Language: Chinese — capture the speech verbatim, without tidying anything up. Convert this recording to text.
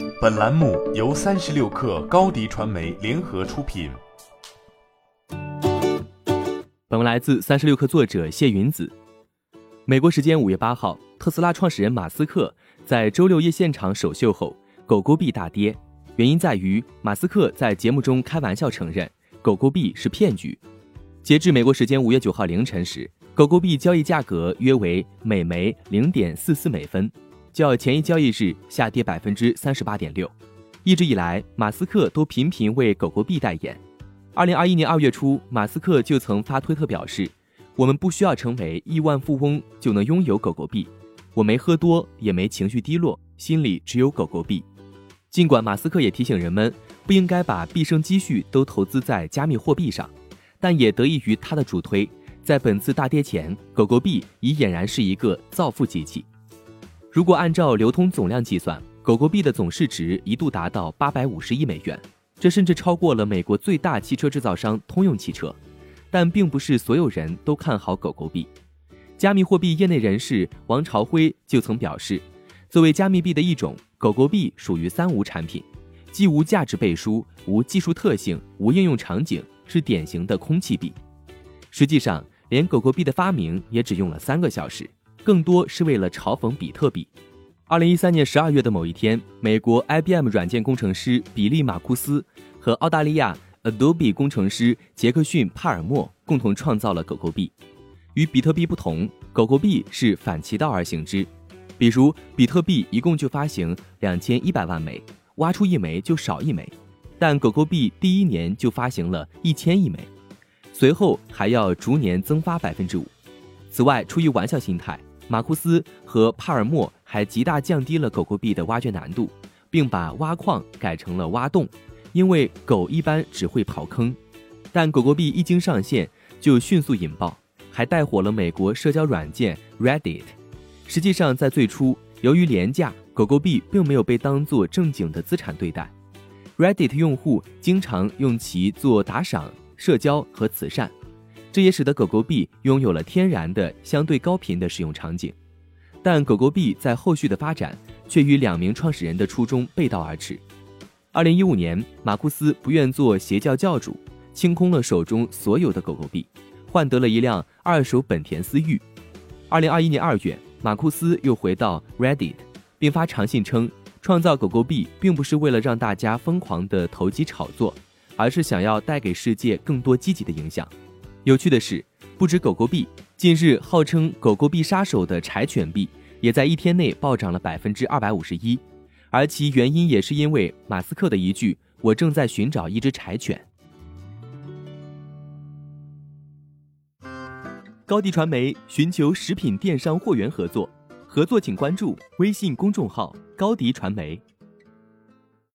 本栏目由三十六氪高迪传媒联合出品。 本文来自三十六氪作者谢云子。美国时间五月八号，特斯拉创始人马斯克在周六夜现场首秀后，狗狗币大跌，原因在于马斯克在节目中开玩笑承认狗狗币是骗局。截至美国时间五月九号凌晨时，狗狗币交易价格约为每枚 零点四四美分，较前一交易日下跌 百分之三十八点六。 一直以来，马斯克都频频为狗狗币代言。二零二一年二月初，马斯克就曾发推特表示，我们不需要成为亿万富翁就能拥有狗狗币，我没喝多，也没情绪低落，心里只有狗狗币。尽管马斯克也提醒人们不应该把毕生积蓄都投资在加密货币上，但也得益于他的主推，在本次大跌前，狗狗币已俨然是一个造富机器。如果按照流通总量计算，狗狗币的总市值一度达到八百五十亿美元，这甚至超过了美国最大汽车制造商通用汽车。但并不是所有人都看好狗狗币。加密货币业内人士王朝辉就曾表示，作为加密币的一种，狗狗币属于三无产品，既无价值背书，无技术特性，无应用场景，是典型的空气币。实际上，连狗狗币的发明也只用了三个小时，更多是为了嘲讽比特币。二零一三年十二月的某一天，美国 I B M 软件工程师比利·马库斯和澳大利亚 Adobe 工程师杰克逊·帕尔默共同创造了狗狗币。与比特币不同，狗狗币是反其道而行之。比如，比特币一共就发行两千一百万枚，挖出一枚就少一枚，但狗狗币第一年就发行了一千亿枚，随后还要逐年增发 百分之五。 此外，出于玩笑心态，马库斯和帕尔默还极大降低了狗狗币的挖掘难度，并把挖矿改成了挖洞，因为狗一般只会刨坑。但狗狗币一经上线就迅速引爆，还带火了美国社交软件 Reddit。 实际上，在最初，由于廉价，狗狗币并没有被当作正经的资产对待。 Reddit 用户经常用其做打赏、社交和慈善，这也使得狗狗币拥有了天然的相对高频的使用场景。但狗狗币在后续的发展却与两名创始人的初衷背道而驰。二零一五年，马库斯不愿做邪教教主，清空了手中所有的狗狗币，换得了一辆二手本田思域。二零二一年二月，马库斯又回到 Reddit， 并发长信称，创造狗狗币并不是为了让大家疯狂的投机炒作，而是想要带给世界更多积极的影响。有趣的是，不止狗狗币，近日号称狗狗币杀手的柴犬币也在一天内暴涨了 百分之二百五十一， 而其原因也是因为马斯克的一句我正在寻找一只柴犬。高迪传媒寻求食品电商货源合作，合作请关注微信公众号高迪传媒。